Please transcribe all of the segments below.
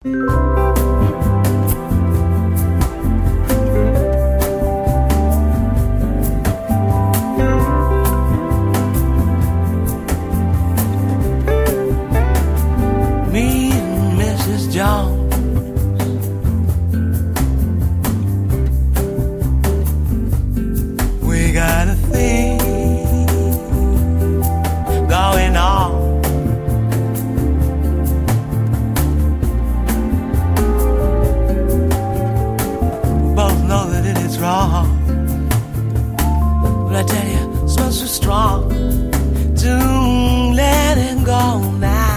Me and Mrs. Jones, we got a thing going on. We both know that it is wrong, but I tell you, it smells so strong. Don't let it go now.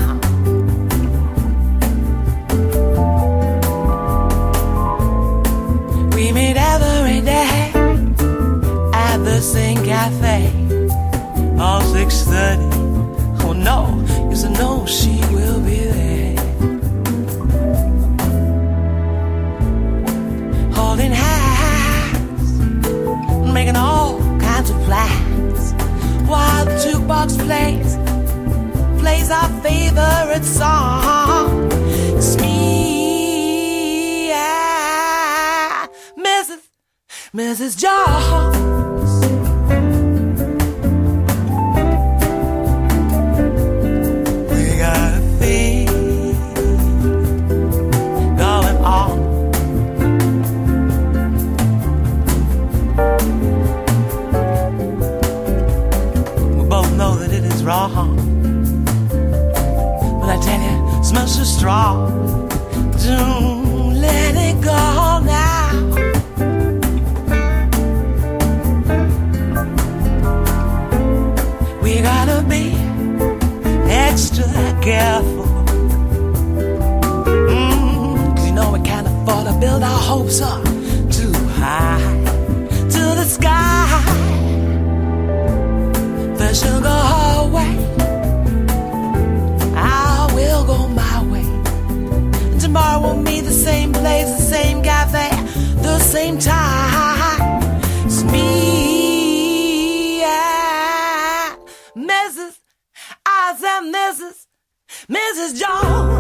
We meet every day at the same cafe, all 6:30. Oh no, yes I know she will be there, holding hands, making all kinds of plans, while the jukebox plays our favorite song. It's me, yeah, Mrs. Jones. We got a thing going on. We both know that it is wrong, but I tell you, it smells so strong. Don't let it go now. We gotta be extra careful, 'cause you know we can't afford to build our hopes up too high to the sky. First she'll go her way, I will go my way. Tomorrow we'll meet the same place, the same cafe, the same time. It's me, yeah, Mrs. I said Mrs. Jones.